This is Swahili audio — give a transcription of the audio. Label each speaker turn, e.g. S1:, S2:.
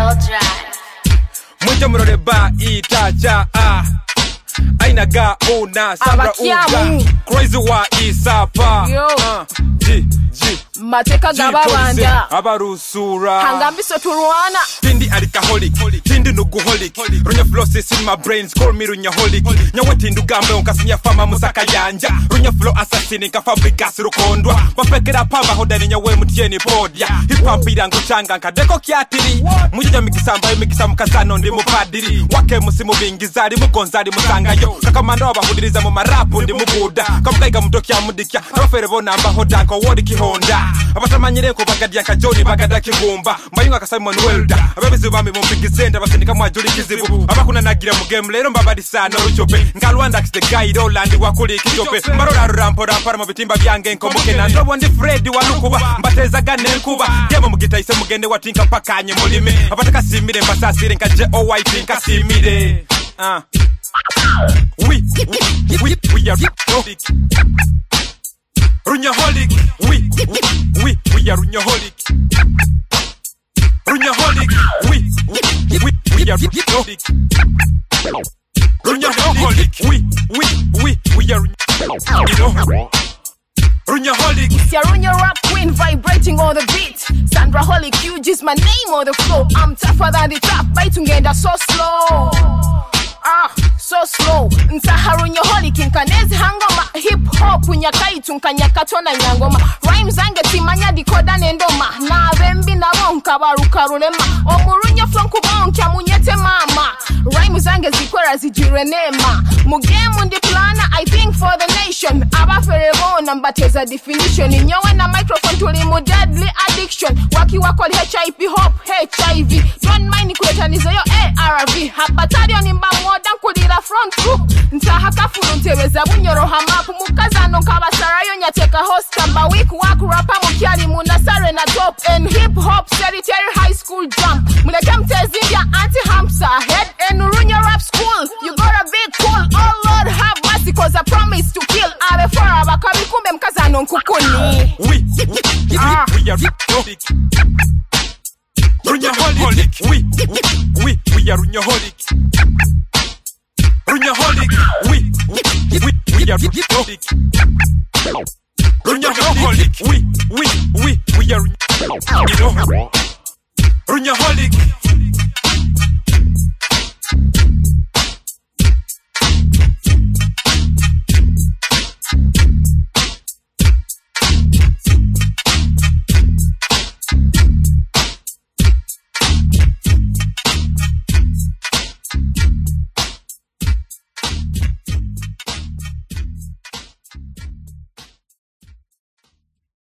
S1: Mwenja mrode ba itacha aina ga una sabra uga crazy wa isapa G
S2: mateka gababanda
S1: abarusura
S2: hangambiso turuana
S1: tindi alcoholic tindi nuguholic runya flosses in my brains call me runya holic nyawe tindu gambe onkasinya fama musaka yanja runya flow assassin ka fabrikas rukondwa bapekera pamba hodani nyawe mutieni podia hip hop irango changa kadeko kyatiri mujya migisamba mukazano ndi mupadiri wake musimu bingizari mugonzari musangayo kakamanda abahudiriza mu marapu ndi mubuda kamugaiga mudokya mudikya rofere bonamba hodako wodi kihonda abatamanyire ko bagadia kajoni bagada kigumba mbayinga akasayi Manuelda ababizi bambe mumpigizenda basendika mwajuli kizibu abakuna nagira mu game lero mbabadi sana ruchope ngalwanda the guy Roland wakuli kichope marora rampora para mu bitimba byange nkomuke na ndobo ndi Fred wanukuba mbateza gane kuba demo mugitaise mugende watinka pakanye mulime abataka simire mbasasire nkaje white nkasimire we are Runyaholic, we are Runyaholic. Runyaholic, we are Runyaholic. Runyaholic, we are Runyaholic.
S2: It's your Runya rap queen vibrating on the beat. Sandra Holic, huge is my name on the floor. I'm tougher than the top, biting and so slow. So slow. Nsaharunya holic inkanezi hangoma hip hop unyakaitu nkanyakatona nyangoma rhymes zange timanya dikoda nendoma na bembi na bonka barukarulema omurunya flonku bonka munyete mama rhymes zange zikwera zijirenema mugemu ndi plana I think for the nation abaferebona mbateza definition nyowe na microphone tuli mu deadly addiction waki wako hip hop HIV don't mind kuletanizo yo ARV habatarion imba modan kulira front row ntaha kafuru ntebeza bunyoro hamapu mukazano kabasarayo nyateka host kamba week work rapper mukyali munasare na top and hip hop sanitary high school jump muleke mtezindia anti hamsa head and Runya rap school you gotta be cool oh Lord have mercy cause I promise to kill abe for abakabi kumbe mkazano nkukuni
S1: we are Runyaholic we are Runyaholic Runyaholic, we are Runyaholic. Runyaholic, we are Runyaholic.